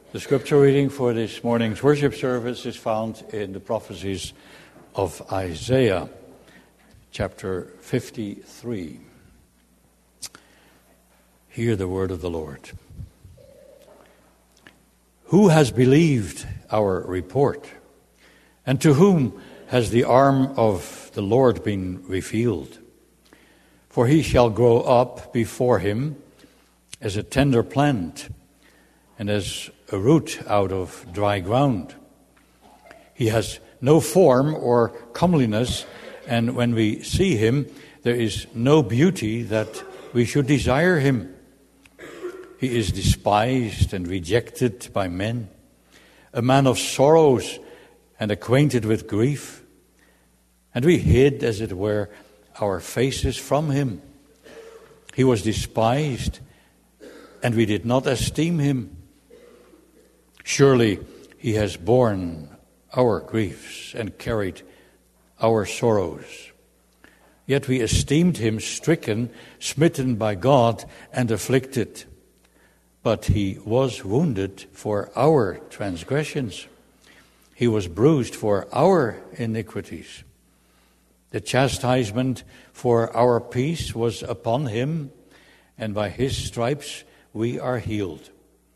The scripture reading for this morning's worship service is found in the prophecies of Isaiah, chapter 53. Hear the word of the Lord. Who has believed our report? And to whom has the arm of the Lord been revealed? For he shall grow up before him as a tender plant, and as a root out of dry ground. He has no form or comeliness, and when we see him, there is no beauty that we should desire him. He is despised and rejected by men, a man of sorrows and acquainted with grief. And we hid, as it were, our faces from him. He was despised, and we did not esteem him. Surely he has borne our griefs and carried our sorrows. Yet we esteemed him stricken, smitten by God, and afflicted. But he was wounded for our transgressions. He was bruised for our iniquities. The chastisement for our peace was upon him, and by his stripes we are healed.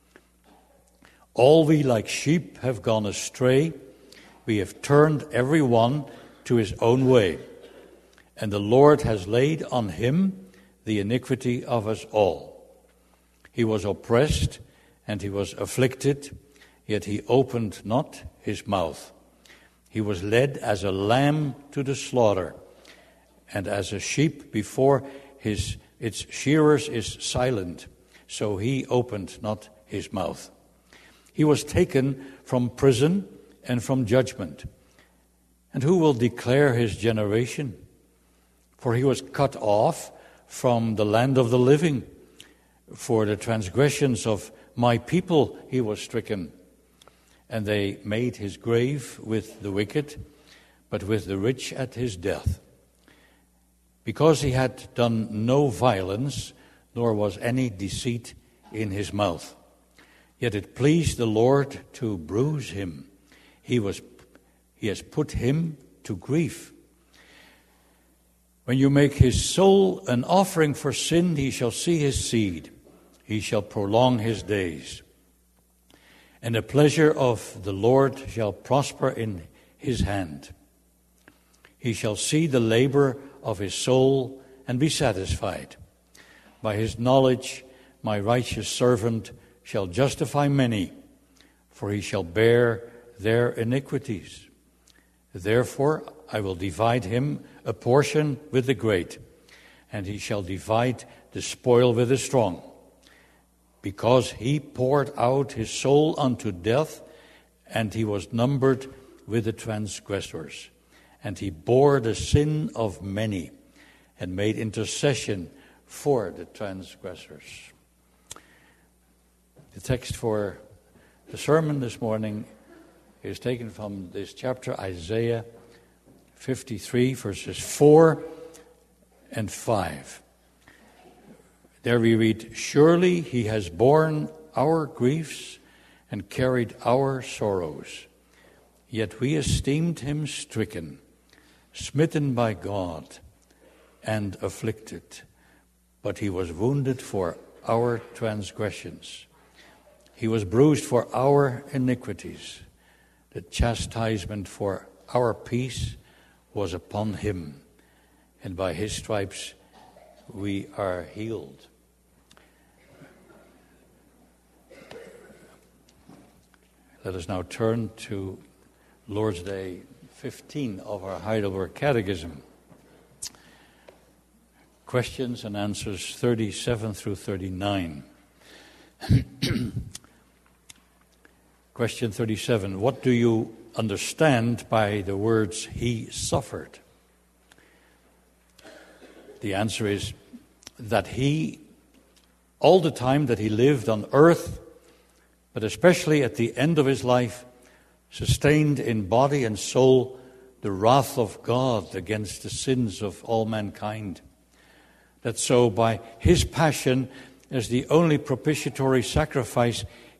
All we like sheep have gone astray. We have turned every one to his own way. And the Lord has laid on him the iniquity of us all. He was oppressed and he was afflicted, yet he opened not his mouth. He was led as a lamb to the slaughter, and as a sheep before its shearers is silent, so he opened not his mouth. He was taken from prison and from judgment. And who will declare his generation? For he was cut off from the land of the living. For the transgressions of my people he was stricken. And they made his grave with the wicked, but with the rich at his death. Because he had done no violence, nor was any deceit in his mouth. Yet it pleased the Lord to bruise him. He has put him to grief. When you make his soul an offering for sin, he shall see his seed. He shall prolong his days. And the pleasure of the Lord shall prosper in his hand. He shall see the labor of his soul and be satisfied. By his knowledge, my righteous servant shall justify many, for he shall bear their iniquities. Therefore I will divide him a portion with the great, and he shall divide the spoil with the strong. Because he poured out his soul unto death, and he was numbered with the transgressors. And he bore the sin of many, and made intercession for the transgressors. The text for the sermon this morning is taken from this chapter, Isaiah 53, verses 4 and 5. There we read, Surely he has borne our griefs and carried our sorrows. Yet we esteemed him stricken, smitten by God, and afflicted. But he was wounded for our transgressions. He was bruised for our iniquities. The chastisement for our peace was upon him, and by his stripes we are healed. Let us now turn to Lord's Day 15 of our Heidelberg Catechism. Questions and answers 37 through 39. Question 37. What do you understand by the words, he suffered? The answer is that he, all the time that he lived on earth, but especially at the end of his life, sustained in body and soul the wrath of God against the sins of all mankind. That so by his passion as the only propitiatory sacrifice,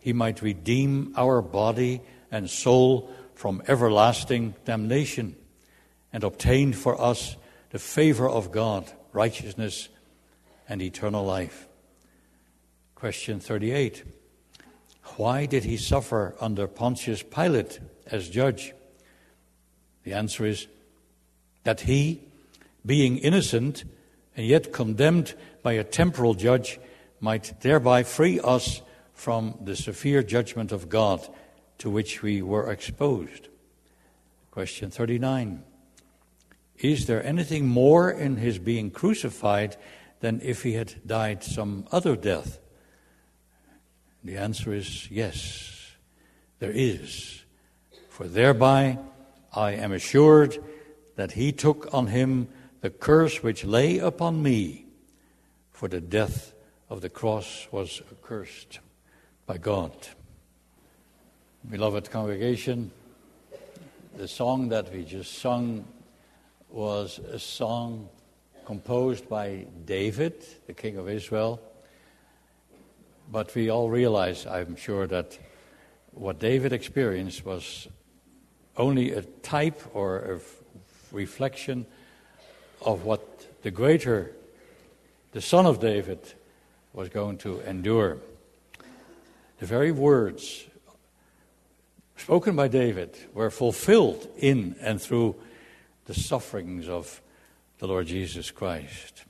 he might redeem our body and soul from everlasting damnation, and obtain for us the favor of God, righteousness, and eternal life. Question 38. Why did he suffer under Pontius Pilate as judge? The answer is that he, being innocent and yet condemned by a temporal judge, might thereby free us from the severe judgment of God to which we were exposed. Question 39. Is there anything more in his being crucified than if he had died some other death? The answer is yes, there is. For thereby I am assured that he took on him the curse which lay upon me, for the death of the cross was accursed by God. Beloved congregation, the song that we just sung was a song composed by David, the king of Israel. But we all realize, I'm sure, that what David experienced was only a type or a reflection of what the son of David, was going to endure. The very words spoken by David were fulfilled in and through the sufferings of the Lord Jesus Christ.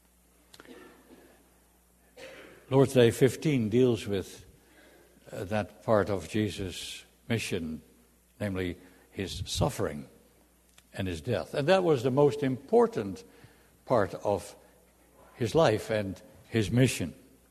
Lord's Day 15 deals with that part of Jesus' mission, namely his suffering and his death. And that was the most important part of his life and his mission.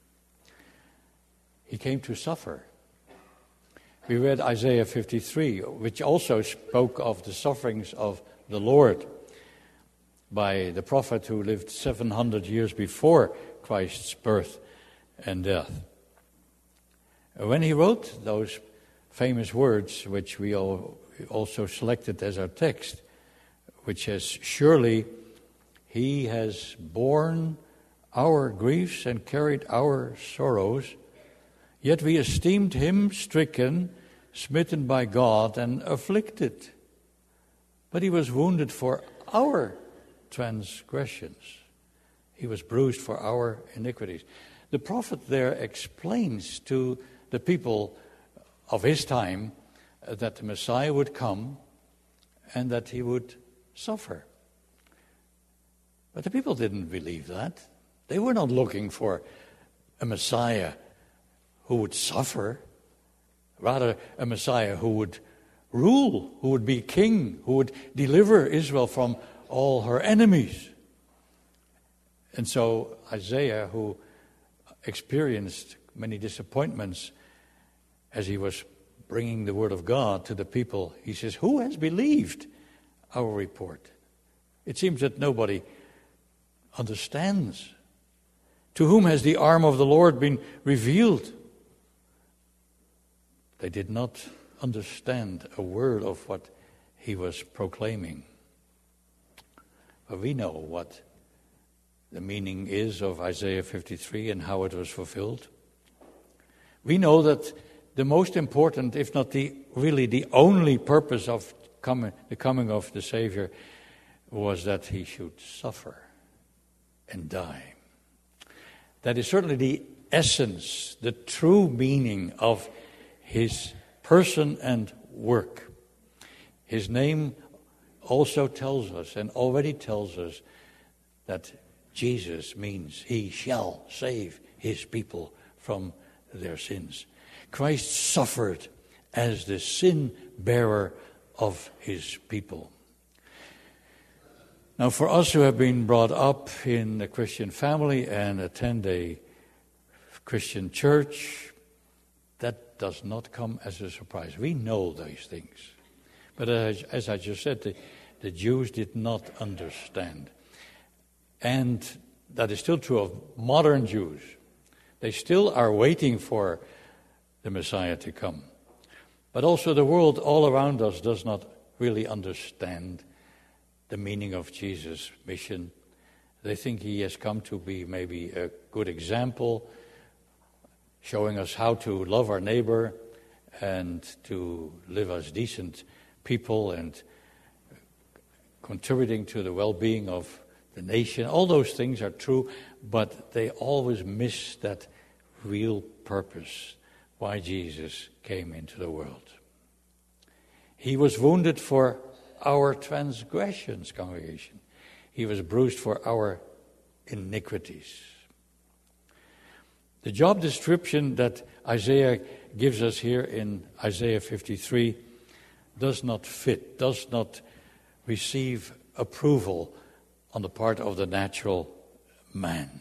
He came to suffer. We read Isaiah 53, which also spoke of the sufferings of the Lord by the prophet who lived 700 years before Christ's birth and death. When he wrote those famous words, which we also selected as our text, which says, "Surely he has borne our griefs and carried our sorrows, yet we esteemed him stricken, smitten by God, and afflicted. But he was wounded for our transgressions. He was bruised for our iniquities." The prophet there explains to the people of his time that the Messiah would come and that he would suffer. But the people didn't believe that. They were not looking for a Messiah who would suffer, rather a Messiah who would rule, who would be king, who would deliver Israel from all her enemies. And so Isaiah, who experienced many disappointments as he was bringing the word of God to the people, he says, "Who has believed our report?" It seems that nobody understands. To whom has the arm of the Lord been revealed? They did not understand a word of what he was proclaiming. But we know what the meaning is of Isaiah 53 and how it was fulfilled. We know that the most important, if not really the only purpose of the coming of the Savior was that he should suffer and die. That is certainly the essence, the true meaning of his person and work. His name also tells us, and already tells us, that Jesus means he shall save his people from their sins. Christ suffered as the sin bearer of his people. Now, for us who have been brought up in a Christian family and attend a Christian church, that does not come as a surprise. We know these things. But as I just said, the Jews did not understand. And that is still true of modern Jews. They still are waiting for the Messiah to come. But also the world all around us does not really understand the meaning of Jesus' mission. They think he has come to be maybe a good example, showing us how to love our neighbor and to live as decent people and contributing to the well-being of the nation. All those things are true, but they always miss that real purpose why Jesus came into the world. He was wounded for our transgressions, congregation. He was bruised for our iniquities. The job description that Isaiah gives us here in Isaiah 53 does not fit, does not receive approval on the part of the natural man.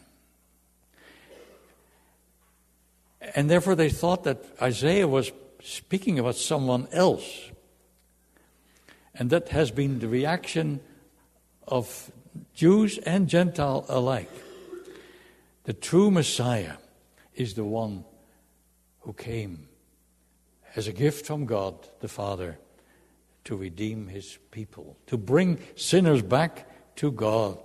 And therefore they thought that Isaiah was speaking about someone else. And that has been the reaction of Jews and Gentile alike. The true Messiah is the one who came as a gift from God the Father to redeem his people, to bring sinners back to God.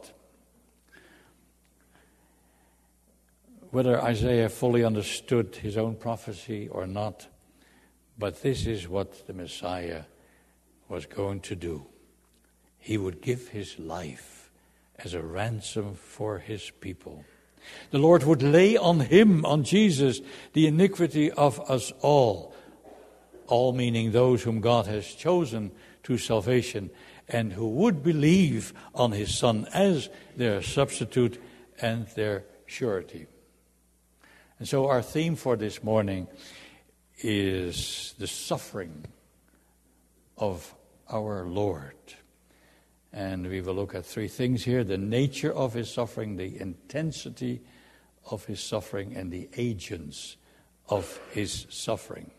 Whether Isaiah fully understood his own prophecy or not, but this is what the Messiah was going to do. He would give his life as a ransom for his people. The Lord would lay on him, on Jesus, the iniquity of us all meaning those whom God has chosen to salvation and who would believe on his Son as their substitute and their surety. And so our theme for this morning is the suffering of our Lord. And we will look at three things here: the nature of his suffering, the intensity of his suffering, and the agents of his suffering.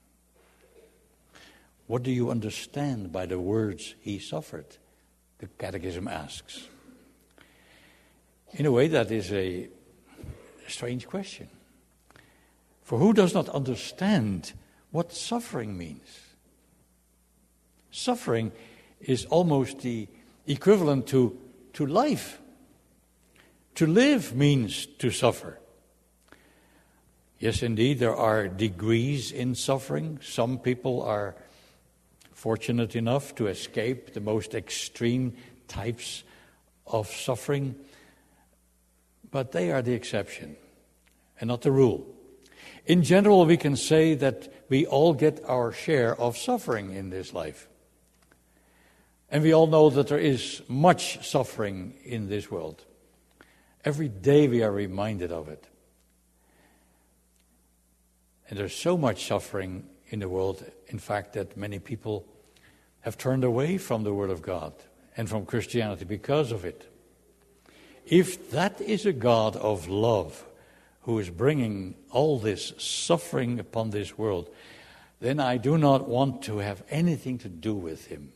What do you understand by the words he suffered? The Catechism asks. In a way, that is a strange question. For who does not understand what suffering means? Suffering is almost the equivalent to life. To live means to suffer. Yes, indeed, there are degrees in suffering. Some people are fortunate enough to escape the most extreme types of suffering, but they are the exception and not the rule. In general, we can say that we all get our share of suffering in this life. And we all know that there is much suffering in this world. Every day we are reminded of it. And there's so much suffering in the world, in fact, that many people have turned away from the Word of God and from Christianity because of it. If that is a God of love who is bringing all this suffering upon this world, then I do not want to have anything to do with him.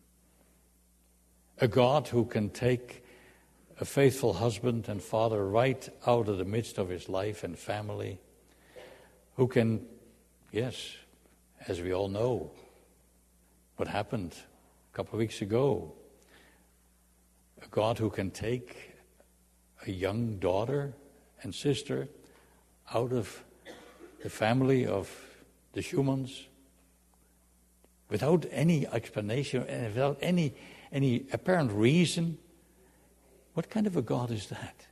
A God who can take a faithful husband and father right out of the midst of his life and family, who can, yes, as we all know, what happened a couple of weeks ago. A God who can take a young daughter and sister out of the family of the Schumanns without any explanation and without any apparent reason. What kind of a God is that?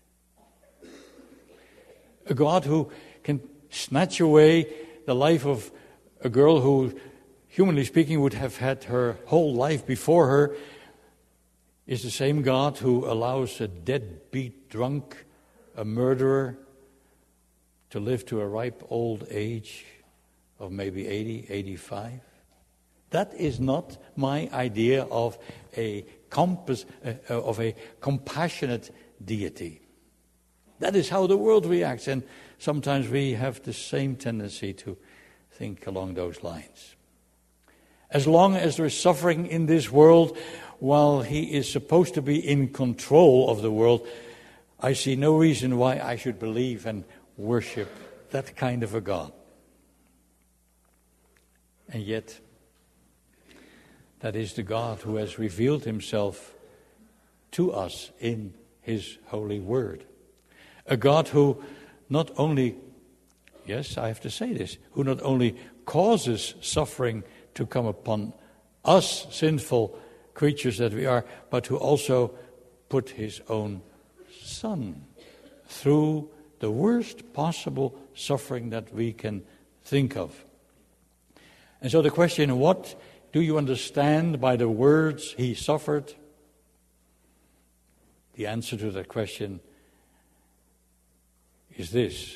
A God who can snatch away the life of a girl who, humanly speaking, would have had her whole life before her, is the same God who allows a deadbeat drunk, a murderer, to live to a ripe old age of maybe 80, 85. That is not my idea of a compassionate deity. That is how the world reacts, and sometimes we have the same tendency to think along those lines. As long as there is suffering in this world, while he is supposed to be in control of the world, I see no reason why I should believe and worship that kind of a God. And yet, that is the God who has revealed himself to us in his holy word. A God who not only yes, I have to say this, who not only causes suffering to come upon us, sinful creatures that we are, but who also put his own Son through the worst possible suffering that we can think of. And so the question, what do you understand by the words he suffered? The answer to that question is this.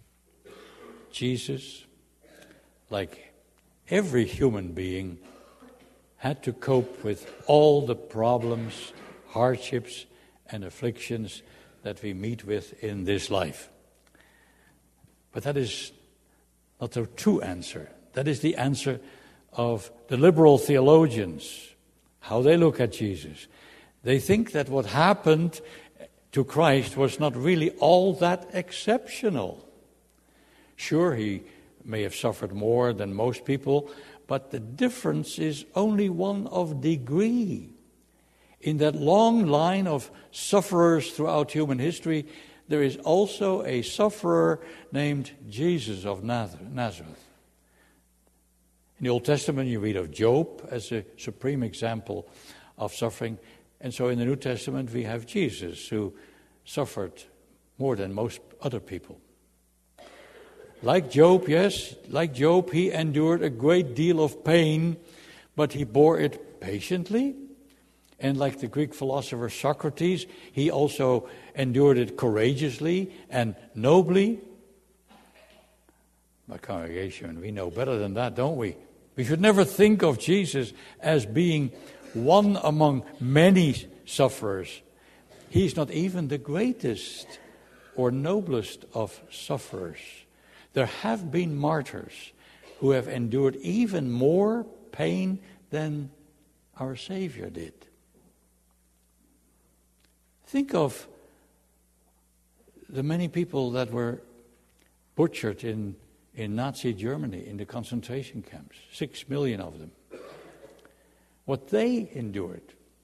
Jesus, like every human being, had to cope with all the problems, hardships, and afflictions that we meet with in this life. But that is not the true answer. That is the answer of the liberal theologians, how they look at Jesus. They think that what happened to Christ was not really all that exceptional. Sure, he may have suffered more than most people, but the difference is only one of degree. In that long line of sufferers throughout human history, there is also a sufferer named Jesus of Nazareth. In the Old Testament, you read of Job as a supreme example of suffering. And so in the New Testament, we have Jesus, who suffered more than most other people. Like Job, yes, like Job, he endured a great deal of pain, but he bore it patiently. And like the Greek philosopher Socrates, he also endured it courageously and nobly. My congregation, we know better than that, don't we? We should never think of Jesus as being one among many sufferers. He's not even the greatest or noblest of sufferers. There have been martyrs who have endured even more pain than our Savior did. Think of the many people that were butchered in Nazi Germany, in the concentration camps, 6 million of them. What they endured.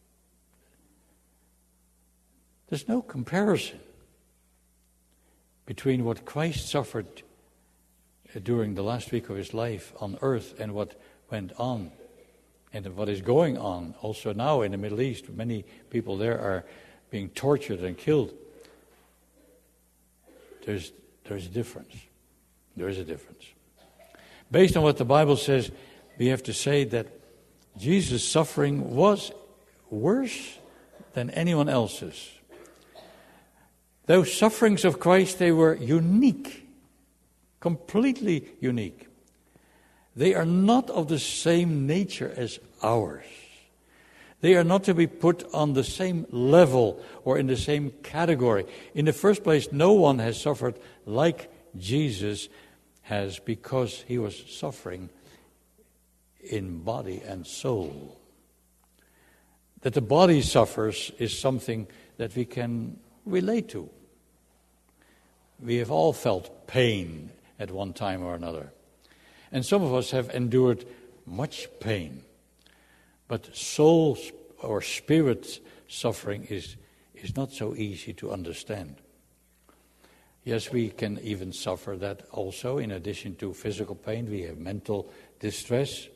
There's no comparison between what Christ suffered during the last week of his life on earth and what went on and what is going on also now in the Middle East. Many people there are being tortured and killed. There's a difference. There is a difference. Based on what the Bible says, we have to say that Jesus' suffering was worse than anyone else's. Those sufferings of Christ, they were unique, completely unique. They are not of the same nature as ours. They are not to be put on the same level or in the same category. In the first place, no one has suffered like Jesus has, because he was suffering in body and soul. That the body suffers is something that we can relate to. We have all felt pain at one time or another. And some of us have endured much pain. But soul or spirit suffering is not so easy to understand. Yes, we can even suffer that also. In addition to physical pain, we have mental distress.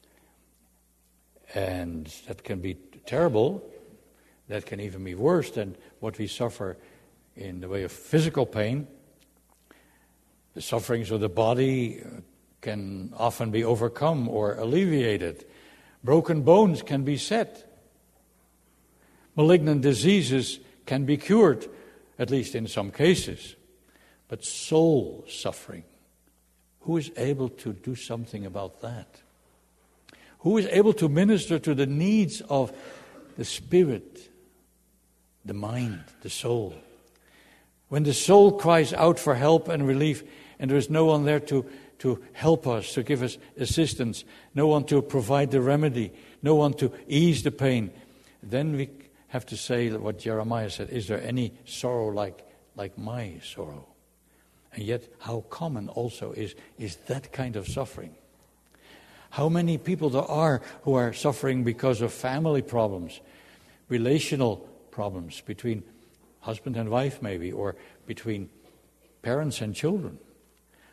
And that can be terrible. That can even be worse than what we suffer in the way of physical pain. The sufferings of the body can often be overcome or alleviated. Broken bones can be set. Malignant diseases can be cured, at least in some cases. But soul suffering, who is able to do something about that? Who is able to minister to the needs of the spirit, the mind, the soul? When the soul cries out for help and relief, and there is no one there to help us, to give us assistance, no one to provide the remedy, no one to ease the pain, then we have to say what Jeremiah said, is there any sorrow like my sorrow? And yet, how common also is that kind of suffering. How many people there are who are suffering because of family problems, relational problems between husband and wife maybe, or between parents and children.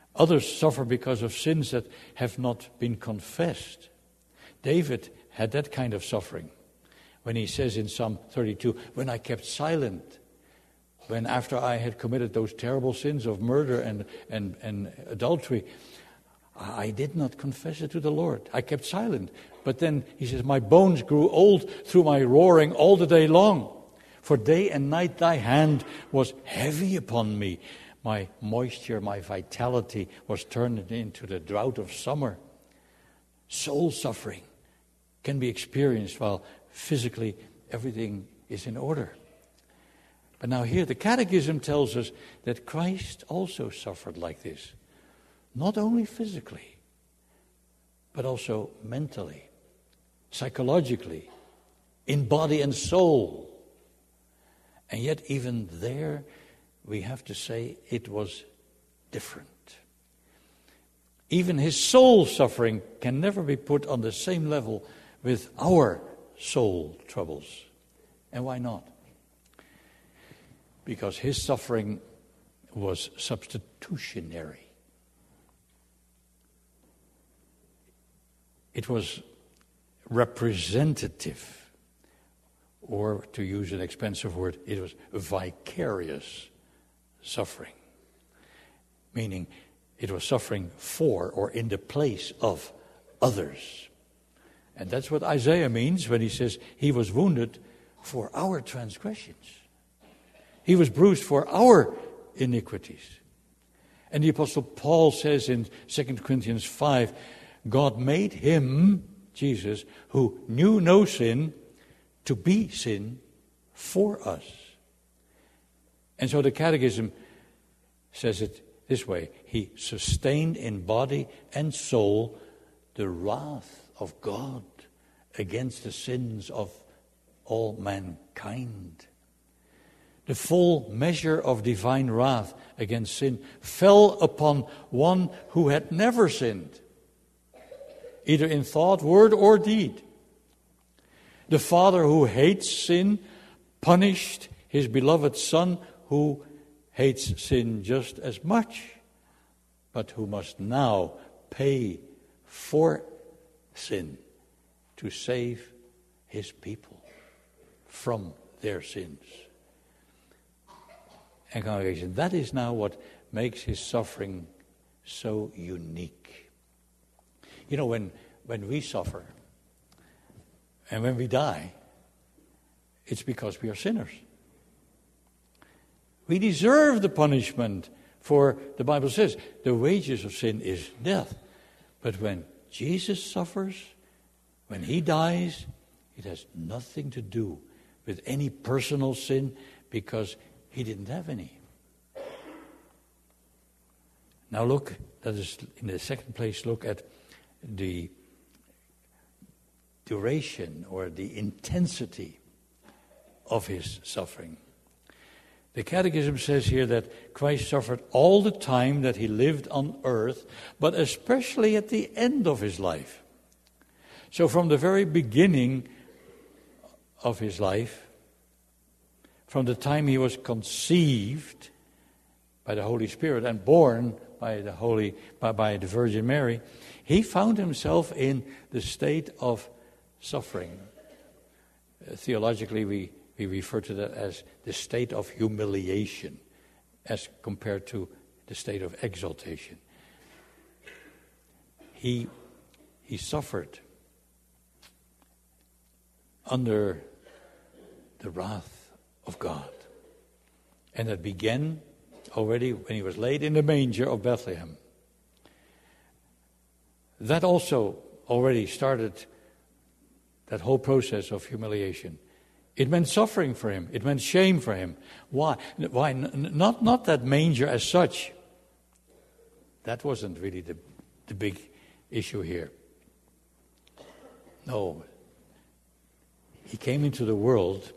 Others suffer because of sins that have not been confessed. David had that kind of suffering when he says in Psalm 32, when I kept silent, when after I had committed those terrible sins of murder and adultery, I did not confess it to the Lord. I kept silent. But then he says, my bones grew old through my roaring all the day long. For day and night thy hand was heavy upon me. My moisture, my vitality was turned into the drought of summer. Soul suffering can be experienced while physically everything is in order. But now here the Catechism tells us that Christ also suffered like this. Not only physically, but also mentally, psychologically, in body and soul. And yet even there, we have to say it was different. Even his soul suffering can never be put on the same level with our soul troubles. And why not? Because his suffering was substitutionary. It was representative, or to use an expensive word, it was vicarious suffering, meaning it was suffering for or in the place of others. And that's what Isaiah means when he says he was wounded for our transgressions. He was bruised for our iniquities. And the Apostle Paul says in 2 Corinthians 5, God made him, Jesus, who knew no sin, to be sin for us. And so the Catechism says it this way: he sustained in body and soul the wrath of God against the sins of all mankind. The full measure of divine wrath against sin fell upon one who had never sinned, either in thought, word, or deed. The Father who hates sin punished his beloved Son who hates sin just as much, but who must now pay for sin to save his people from their sins. And congregation, that is now what makes his suffering so unique. You know, when we suffer and when we die, it's because we are sinners. We deserve the punishment, for the Bible says the wages of sin is death. But when Jesus suffers, when he dies, it has nothing to do with any personal sin, because he didn't have any. Now look, that is in the second place, look at the duration or the intensity of his suffering. The Catechism says here that Christ suffered all the time that he lived on earth, but especially at the end of his life. So from the very beginning of his life, from the time he was conceived by the Holy Spirit and born by the Virgin Mary, he found himself in the state of suffering. Theologically, we refer to that as the state of humiliation as compared to the state of exaltation. He suffered under the wrath of God. And that began already when he was laid in the manger of Bethlehem. That also already started that whole process of humiliation. It meant suffering for him. It meant shame for him. Why? Not that manger as such. That wasn't really the big issue here. No. He came into the world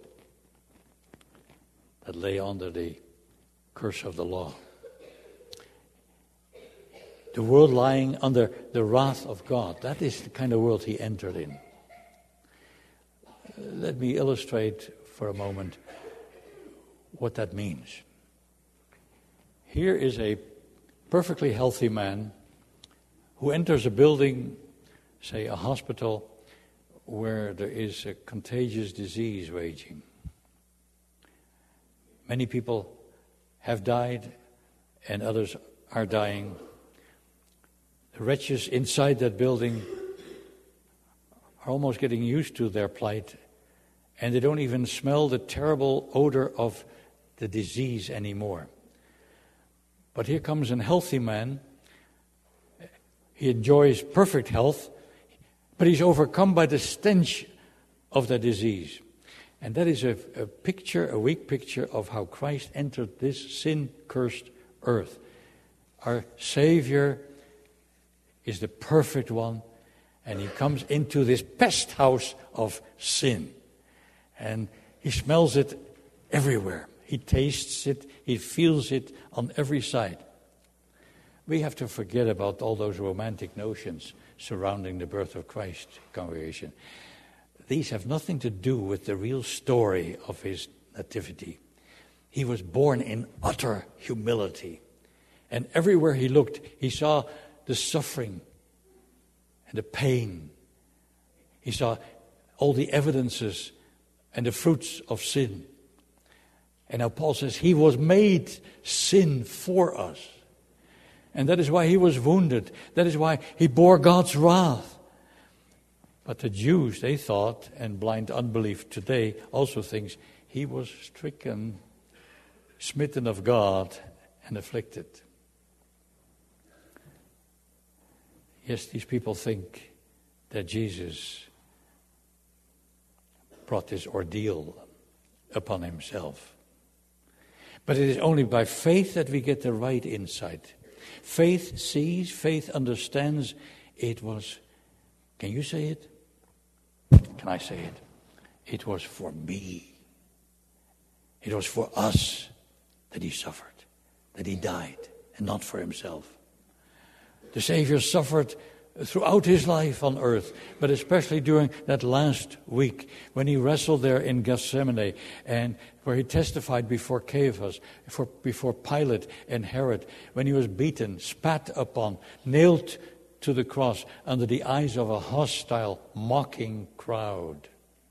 that lay under the curse of the law. The world lying under the wrath of God. That is the kind of world he entered in. Let me illustrate for a moment what that means. Here is a perfectly healthy man who enters a building, say a hospital, where there is a contagious disease raging. Many people have died and others are dying. The wretches inside that building are almost getting used to their plight, and they don't even smell the terrible odor of the disease anymore. But here comes a healthy man. He enjoys perfect health, but he's overcome by the stench of the disease. And that is a weak picture of how Christ entered this sin-cursed earth. Our Savior is the perfect one, and he comes into this pest house of sin. And he smells it everywhere. He tastes it, he feels it on every side. We have to forget about all those romantic notions surrounding the birth of Christ, congregation. These have nothing to do with the real story of his nativity. He was born in utter humility. And everywhere he looked, he saw the suffering and the pain. He saw all the evidences and the fruits of sin. And now Paul says he was made sin for us. And that is why he was wounded. That is why he bore God's wrath. But the Jews, they thought, and blind unbelief today also thinks, he was stricken, smitten of God, and afflicted. Yes, these people think that Jesus brought this ordeal upon himself. But it is only by faith that we get the right insight. Faith sees, faith understands. It was, can you say it? Can I say it? It was for me. It was for us that he suffered, that he died, and not for himself. The Savior suffered throughout his life on earth, but especially during that last week when he wrestled there in Gethsemane and where he testified before Caiaphas, before Pilate and Herod, when he was beaten, spat upon, nailed to the cross under the eyes of a hostile, mocking crowd.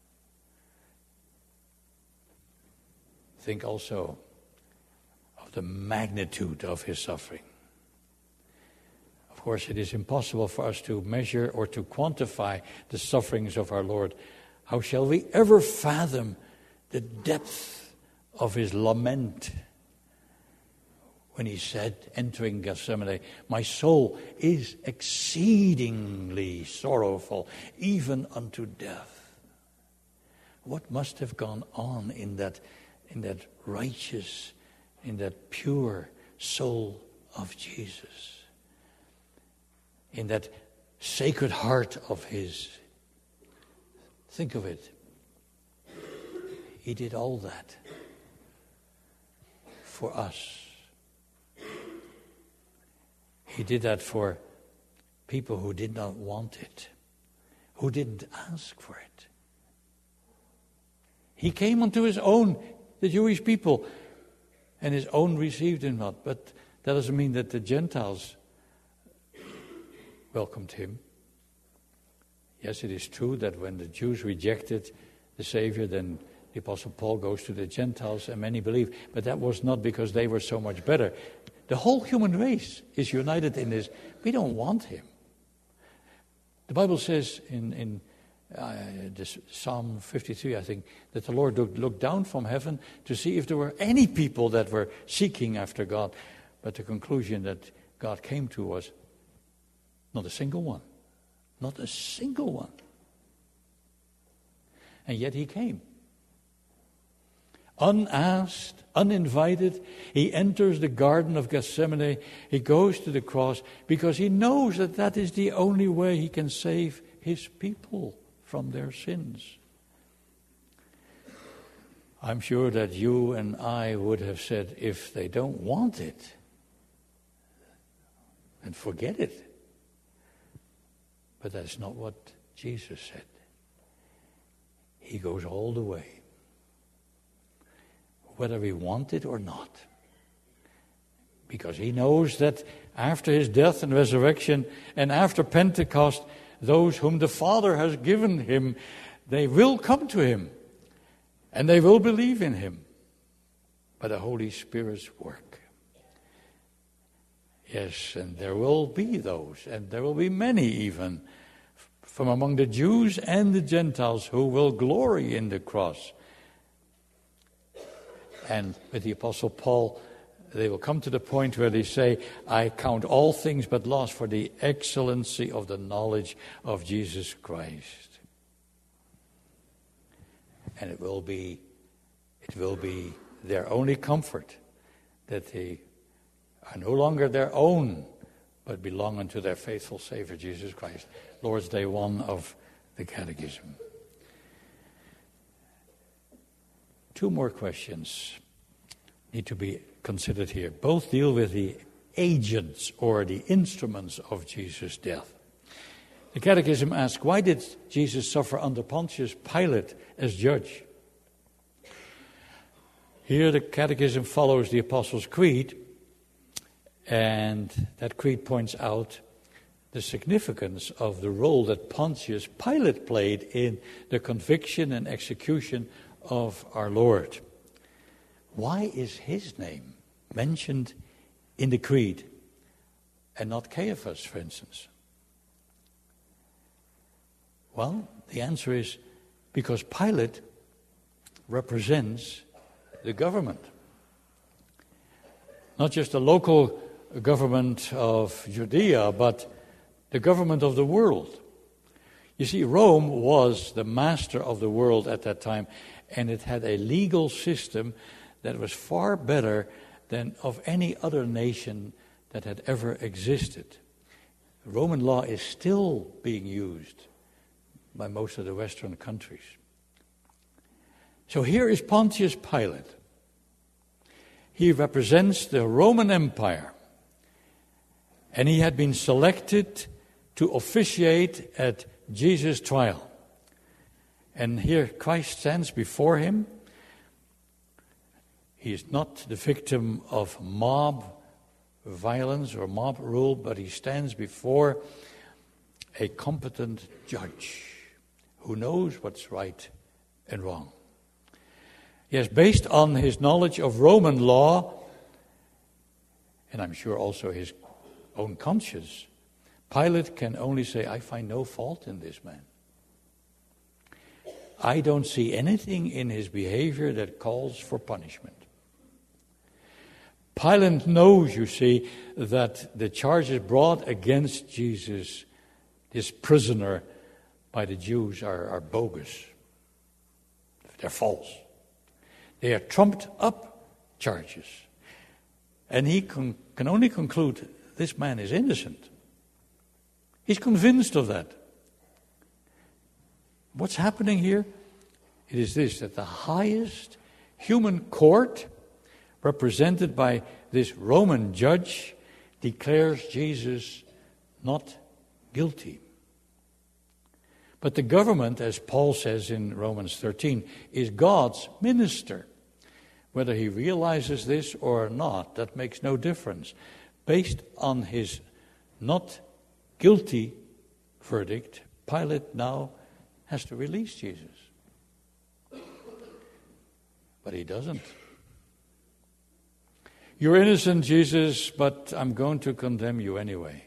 Think also of the magnitude of his suffering. Of course, it is impossible for us to measure or to quantify the sufferings of our Lord. How shall we ever fathom the depth of his lament when he said, entering Gethsemane, "My soul is exceedingly sorrowful, even unto death." What must have gone on in that righteous, in that pure soul of Jesus? In that sacred heart of his. Think of it. He did all that for us. He did that for people who did not want it, who didn't ask for it. He came unto his own, the Jewish people, and his own received him not. But that doesn't mean that the Gentiles welcomed him. Yes, it is true that when the Jews rejected the Savior, then the Apostle Paul goes to the Gentiles and many believe. But that was not because they were so much better. The whole human race is united in this. We don't want him. The Bible says in Psalm 53, I think, that the Lord looked down from heaven to see if there were any people that were seeking after God. But the conclusion that God came to was, not a single one. Not a single one. And yet he came. Unasked, uninvited, he enters the Garden of Gethsemane. He goes to the cross because he knows that that is the only way he can save his people from their sins. I'm sure that you and I would have said, if they don't want it, then forget it. But that's not what Jesus said. He goes all the way, whether we want it or not. Because he knows that after his death and resurrection, and after Pentecost, those whom the Father has given him, they will come to him, and they will believe in him by the Holy Spirit's work. Yes, and there will be those, and there will be many even, from among the Jews and the Gentiles, who will glory in the cross. And with the Apostle Paul, they will come to the point where they say, I count all things but loss for the excellency of the knowledge of Jesus Christ. And it will be their only comfort that they are no longer their own, but belong unto their faithful Savior, Jesus Christ. Lord's Day 1 of the Catechism. 2 more questions need to be considered here. Both deal with the agents or the instruments of Jesus' death. The Catechism asks, why did Jesus suffer under Pontius Pilate as judge? Here the Catechism follows the Apostles' Creed, and that creed points out the significance of the role that Pontius Pilate played in the conviction and execution of our Lord. Why is his name mentioned in the creed and not Caiaphas, for instance? Well, the answer is because Pilate represents the government. Not just the local government of Judea, but the government of the world. You see, Rome was the master of the world at that time, and it had a legal system that was far better than of any other nation that had ever existed. Roman law is still being used by most of the Western countries. So here is Pontius Pilate. He represents the Roman Empire, and he had been selected to officiate at Jesus' trial. And here Christ stands before him. He is not the victim of mob violence or mob rule, but he stands before a competent judge who knows what's right and wrong. Yes, based on his knowledge of Roman law, and I'm sure also his own conscience, Pilate can only say, I find no fault in this man. I don't see anything in his behavior that calls for punishment. Pilate knows, you see, that the charges brought against Jesus, this prisoner, by the Jews are bogus. They're false. They are trumped up charges. And he can only conclude this man is innocent. He's convinced of that. What's happening here? It is this, that the highest human court, represented by this Roman judge, declares Jesus not guilty. But the government, as Paul says in Romans 13, is God's minister. Whether he realizes this or not, that makes no difference. Based on his not guilty verdict, Pilate now has to release Jesus. But he doesn't. You're innocent, Jesus, but I'm going to condemn you anyway.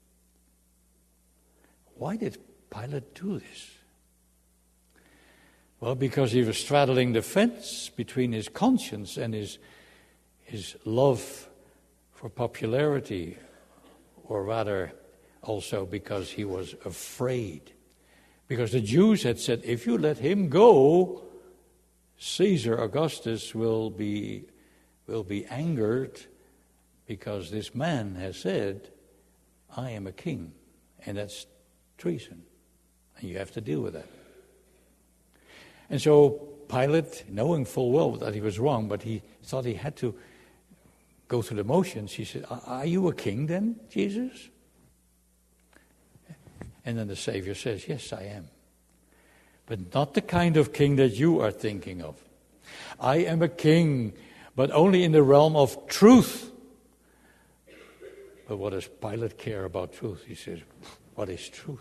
Why did Pilate do this? Well, because he was straddling the fence between his conscience and his love for popularity, or rather also because he was afraid. Because the Jews had said, if you let him go, Caesar Augustus will be angered because this man has said, I am a king. And that's treason. And you have to deal with that. And so Pilate, knowing full well that he was wrong, but he thought he had to go through the motions, he said, are you a king then, Jesus? And then the Savior says, yes, I am. But not the kind of king that you are thinking of. I am a king, but only in the realm of truth. But what does Pilate care about truth? He says, what is truth?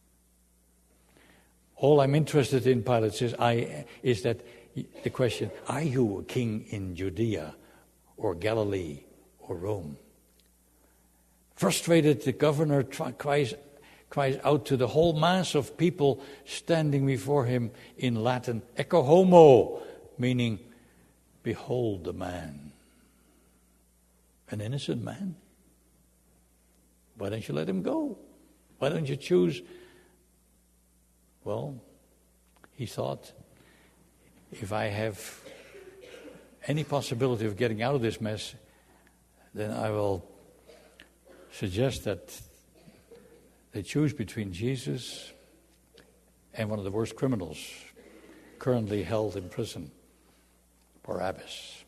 All I'm interested in, Pilate says, is that the question, are you a king in Judea or Galilee or Rome? Frustrated, the governor cries out to the whole mass of people standing before him in Latin, Ecce homo, meaning, behold the man. An innocent man. Why don't you let him go? Why don't you choose? Well, he thought, if I have any possibility of getting out of this mess, then I will suggest that they choose between Jesus and one of the worst criminals currently held in prison, Barabbas.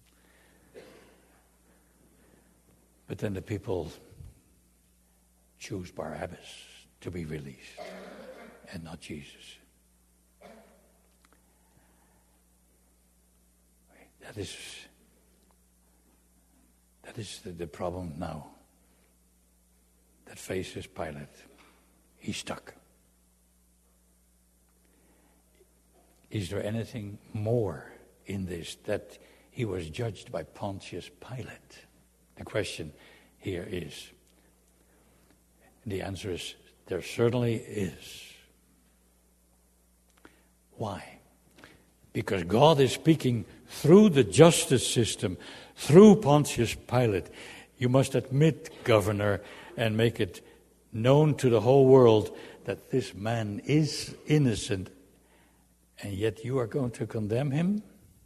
But then the people choose Barabbas to be released and not Jesus. That is the problem now that faces Pilate. He's stuck. Is there anything more in this, that he was judged by Pontius Pilate? The question here is, the answer is, there certainly is. Why? Because God is speaking through the justice system, through Pontius Pilate. You must admit, Governor, and make it known to the whole world that this man is innocent, and yet you are going to condemn him?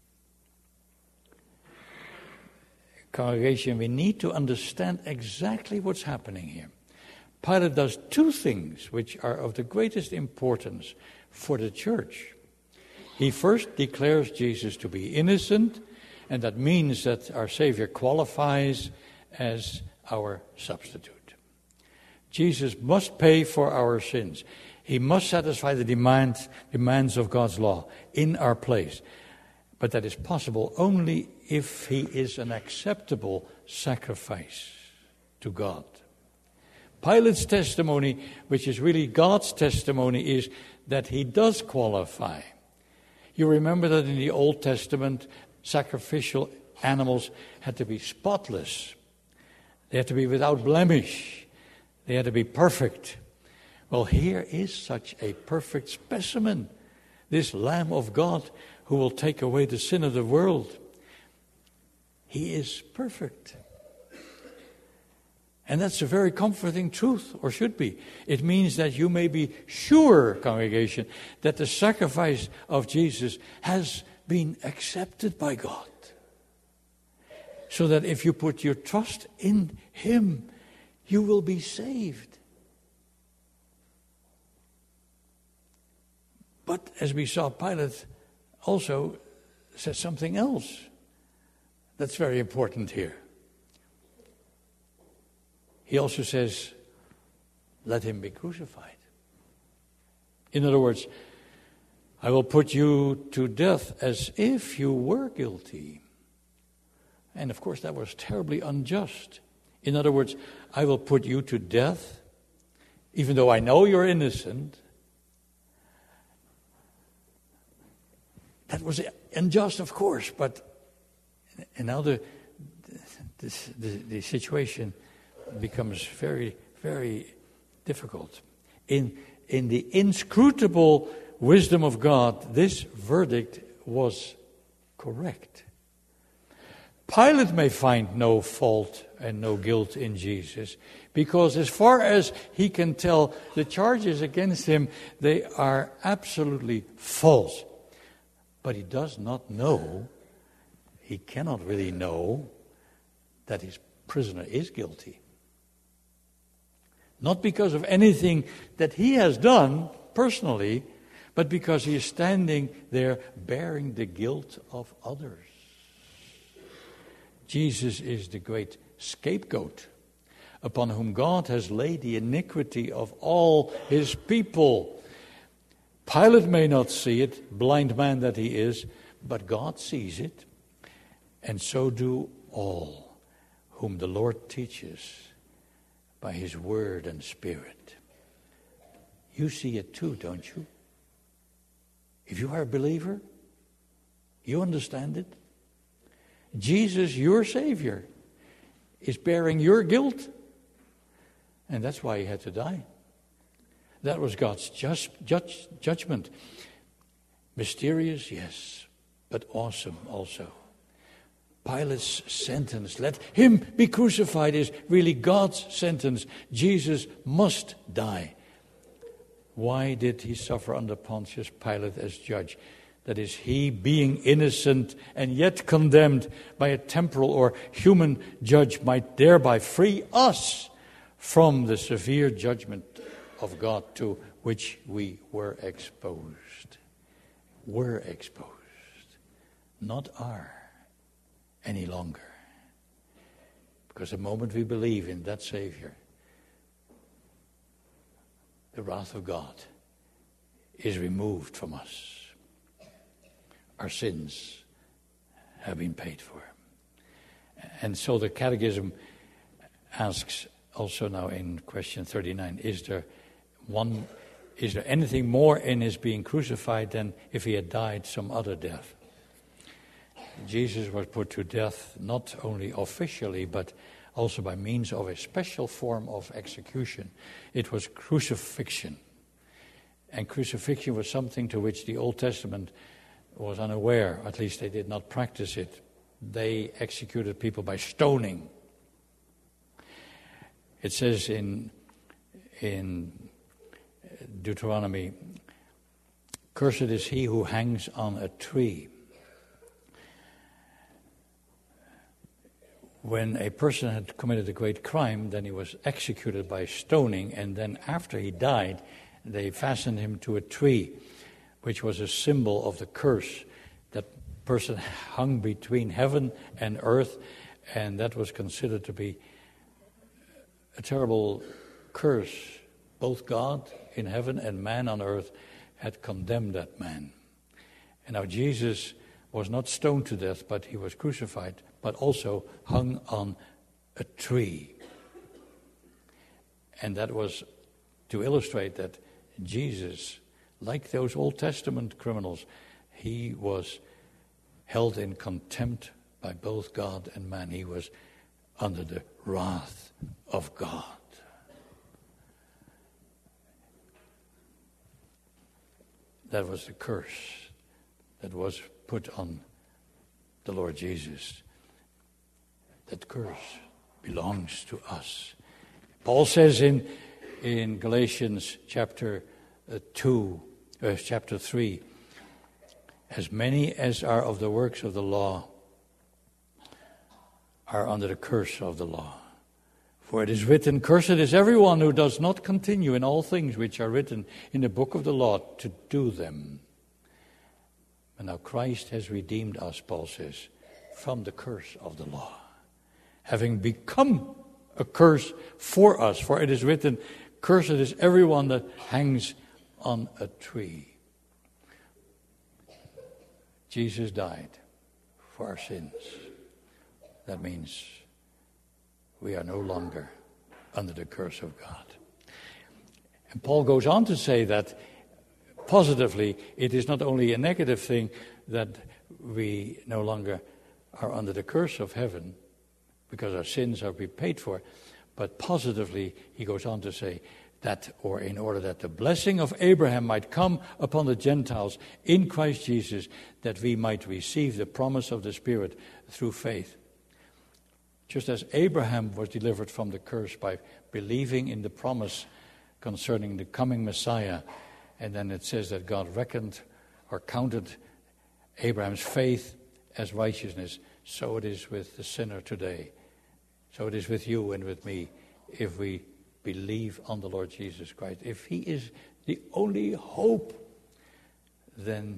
Congregation, we need to understand exactly what's happening here. Pilate does two things which are of the greatest importance for the church. He first declares Jesus to be innocent, and that means that our Savior qualifies as our substitute. Jesus must pay for our sins. He must satisfy the demands of God's law in our place. But that is possible only if he is an acceptable sacrifice to God. Pilate's testimony, which is really God's testimony, is that he does qualify. You remember that in the Old Testament, sacrificial animals had to be spotless. They had to be without blemish. They had to be perfect. Well, here is such a perfect specimen. This Lamb of God who will take away the sin of the world. He is perfect. And that's a very comforting truth, or should be. It means that you may be sure, congregation, that the sacrifice of Jesus has been accepted by God. So that if you put your trust in him, you will be saved. But as we saw, Pilate also says something else that's very important here. He also says, let him be crucified. In other words, I will put you to death as if you were guilty. And of course, that was terribly unjust. In other words, I will put you to death, even though I know you're innocent. That was unjust, of course, but now the situation becomes very, very difficult. In the inscrutable wisdom of God, this verdict was correct. Pilate may find no fault and no guilt in Jesus, because as far as he can tell, the charges against him, they are absolutely false. But he does not know, he cannot really know, that his prisoner is guilty. Not because of anything that he has done personally, but because he is standing there bearing the guilt of others. Jesus is the great scapegoat upon whom God has laid the iniquity of all his people. Pilate may not see it, blind man that he is, but God sees it, and so do all whom the Lord teaches by his word and spirit. You see it too, don't you? If you are a believer, you understand it. Jesus, your Savior, is bearing your guilt. And that's why he had to die. That was God's judgment. Mysterious, yes, but awesome also. Pilate's sentence, let him be crucified, is really God's sentence. Jesus must die. Why did he suffer under Pontius Pilate as judge? That is, he being innocent and yet condemned by a temporal or human judge might thereby free us from the severe judgment of God to which we were exposed. Were exposed, not are any longer. Because the moment we believe in that Savior, the wrath of God is removed from us. Our sins have been paid for. And so the Catechism asks also now in question 39, is there anything more in his being crucified than if he had died some other death? Jesus was put to death not only officially, but also by means of a special form of execution. It was crucifixion. And crucifixion was something to which the Old Testament was unaware. At least they did not practice it. They executed people by stoning. It says in Deuteronomy, "Cursed is he who hangs on a tree." When a person had committed a great crime, then he was executed by stoning, and then after he died, they fastened him to a tree, which was a symbol of the curse. That person hung between heaven and earth, and that was considered to be a terrible curse. Both God in heaven and man on earth had condemned that man. And now Jesus was not stoned to death, but he was crucified, but also hung on a tree. And that was to illustrate that Jesus, like those Old Testament criminals, he was held in contempt by both God and man. He was under the wrath of God. That was the curse that was put on the Lord Jesus. That curse belongs to us. Paul says in Galatians chapter 3, as many as are of the works of the law are under the curse of the law. For it is written, "Cursed is everyone who does not continue in all things which are written in the book of the law to do them." And now Christ has redeemed us, Paul says, from the curse of the law, having become a curse for us. For it is written, "Cursed is everyone that hangs on a tree." Jesus died for our sins. That means we are no longer under the curse of God. And Paul goes on to say that positively, it is not only a negative thing that we no longer are under the curse of heaven because our sins are paid for, but positively he goes on to say that, or in order that the blessing of Abraham might come upon the Gentiles in Christ Jesus, that we might receive the promise of the Spirit through faith. Just as Abraham was delivered from the curse by believing in the promise concerning the coming Messiah, and then it says that God reckoned or counted Abraham's faith as righteousness, so it is with the sinner today. So it is with you and with me if we believe on the Lord Jesus Christ. If he is the only hope, then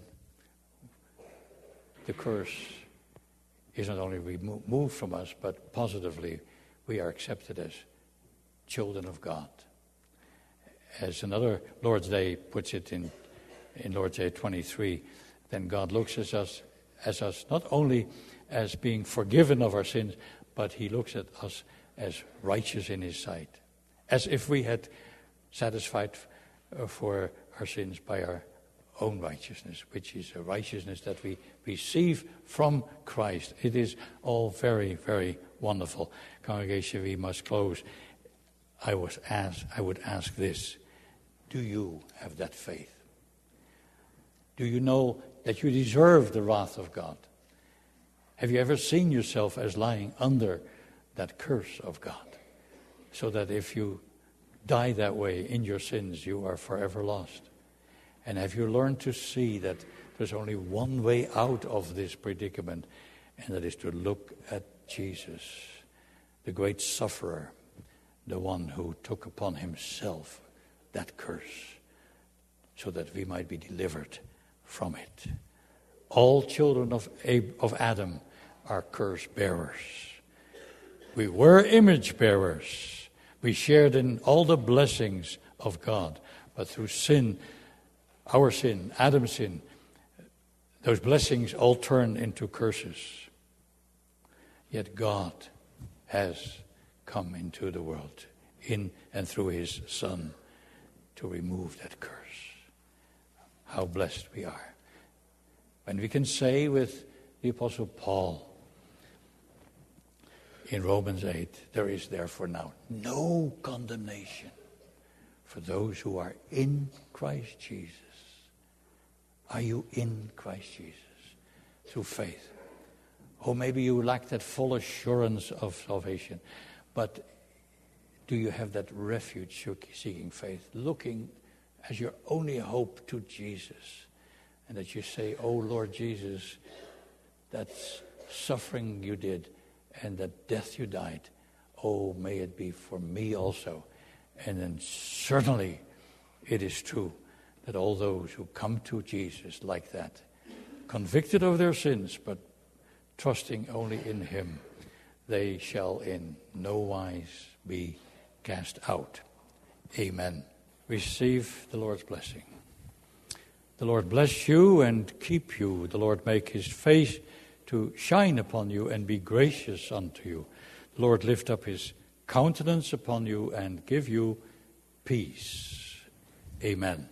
the curse is not only removed from us, but positively we are accepted as children of God. As another Lord's Day puts it in Lord's Day 23, then God looks at us not only as being forgiven of our sins, but he looks at us as righteous in his sight. as if we had satisfied for our sins by our own righteousness, which is a righteousness that we receive from Christ. It is all very, very wonderful. Congregation, we must close. I would ask this: do you have that faith? Do you know that you deserve the wrath of God? Have you ever seen yourself as lying under that curse of God, so that if you die that way in your sins, you are forever lost? And have you learned to see that there's only one way out of this predicament, and that is to look at Jesus, the great sufferer, the one who took upon himself that curse, so that we might be delivered from it. All children of Adam are curse bearers. We were image bearers. We shared in all the blessings of God, but through sin, our sin, Adam's sin, those blessings all turned into curses. Yet God has come into the world in and through his Son to remove that curse. How blessed we are. When we can say with the Apostle Paul in Romans 8, there is therefore now no condemnation for those who are in Christ Jesus. Are you in Christ Jesus through faith? Or maybe you lack that full assurance of salvation, but do you have that refuge-seeking faith, looking as your only hope to Jesus, and that you say, "Oh Lord Jesus, that suffering you did and that death you died, oh, may it be for me also." And then certainly it is true that all those who come to Jesus like that, convicted of their sins, but trusting only in him, they shall in no wise be cast out. Amen. Receive the Lord's blessing. The Lord bless you and keep you. The Lord make his face to shine upon you and be gracious unto you. The Lord lift up his countenance upon you and give you peace. Amen.